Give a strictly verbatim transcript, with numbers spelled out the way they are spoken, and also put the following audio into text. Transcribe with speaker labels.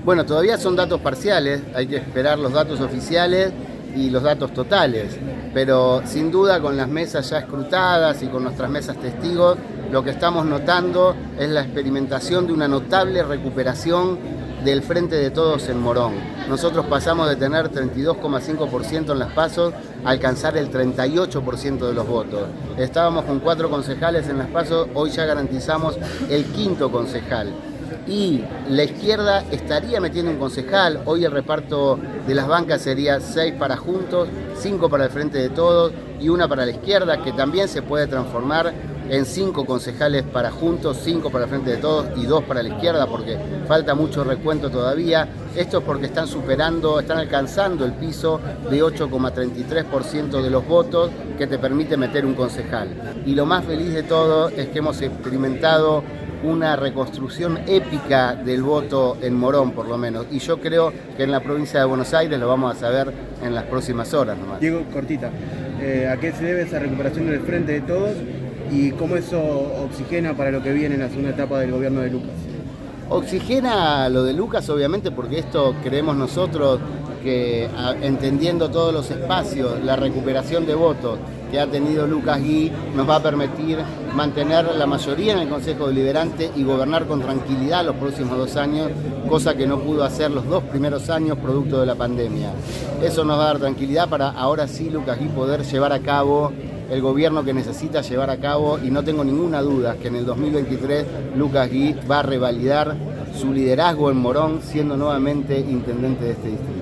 Speaker 1: Bueno, todavía son datos parciales, hay que esperar los datos oficiales y los datos totales, pero sin duda con las mesas ya escrutadas y con nuestras mesas testigos, lo que estamos notando es la experimentación de una notable recuperación del Frente de Todos en Morón. Nosotros pasamos de tener treinta y dos coma cinco por ciento en las PASO a alcanzar el treinta y ocho por ciento de los votos. Estábamos con cuatro concejales en las PASO, hoy ya garantizamos el quinto concejal. Y la izquierda estaría metiendo un concejal, hoy el reparto de las bancas sería seis para Juntos, cinco para el Frente de Todos y una para la izquierda, que también se puede transformar en cinco concejales para Juntos, cinco para el Frente de Todos y dos para la izquierda, porque falta mucho recuento todavía. Esto es porque están superando, están alcanzando el piso de ocho coma treinta y tres por ciento de los votos que te permite meter un concejal. Y lo más feliz de todo es que hemos experimentado una reconstrucción épica del voto en Morón, por lo menos. Y yo creo que en la provincia de Buenos Aires lo vamos a saber en las próximas horas nomás.
Speaker 2: Diego, cortita, eh, ¿a qué se debe esa recuperación del Frente de Todos y cómo eso oxigena para lo que viene en la segunda etapa del gobierno de Lucas?
Speaker 1: Oxigena lo de Lucas, obviamente, porque esto creemos nosotros que, a, entendiendo todos los espacios, la recuperación de votos que ha tenido Lucas Gui nos va a permitir mantener la mayoría en el Consejo Deliberante y gobernar con tranquilidad los próximos dos años, cosa que no pudo hacer los dos primeros años producto de la pandemia. Eso nos va a dar tranquilidad para ahora sí Lucas Gui poder llevar a cabo el gobierno que necesita llevar a cabo, y no tengo ninguna duda que en el dos mil veintitrés Lucas Gui va a revalidar su liderazgo en Morón siendo nuevamente intendente de este distrito.